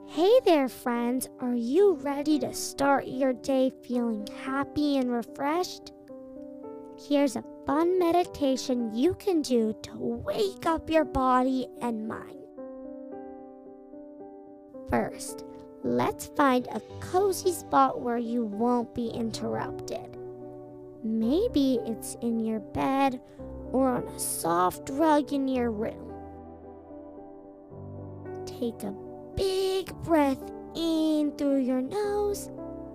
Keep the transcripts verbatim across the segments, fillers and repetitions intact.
Hey there, friends. Are you ready to start your day feeling happy and refreshed? Here's a fun meditation you can do to wake up your body and mind. First, let's find a cozy spot where you won't be interrupted. Maybe it's in your bed or on a soft rug in your room. Take a big breath in through your nose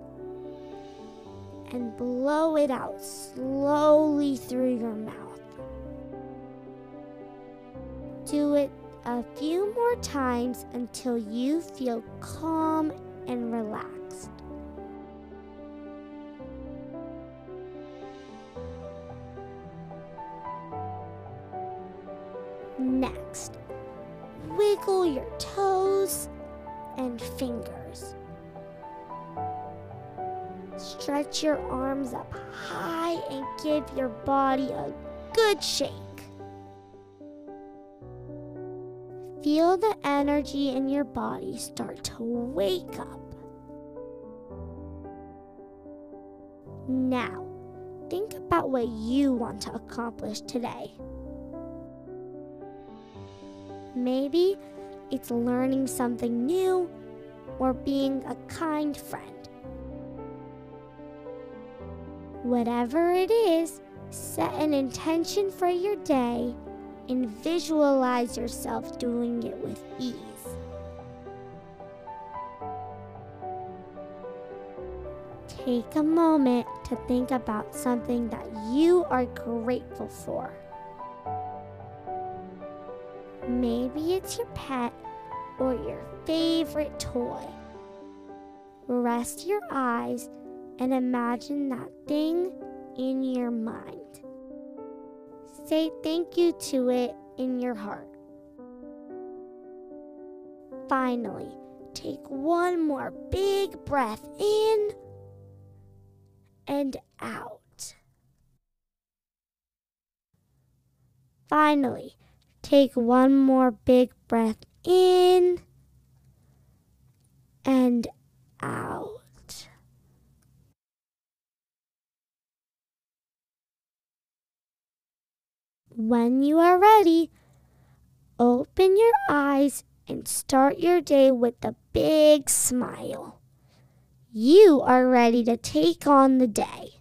and blow it out slowly through your mouth. Do it a few more times until you feel calm and relaxed. Next, wiggle your toes and fingers. Stretch your arms up high and give your body a good shake. Feel the energy in your body start to wake up. Now, think about what you want to accomplish today. Maybe it's learning something new or being a kind friend. Whatever it is, set an intention for your day and visualize yourself doing it with ease. Take a moment to think about something that you are grateful for. Maybe it's your pet or your favorite toy. Rest your eyes and imagine that thing in your mind. Say thank you to it in your heart. Finally, take one more big breath in and out. Finally, take one more big breath in and out. When you are ready, open your eyes and start your day with a big smile. You are ready to take on the day.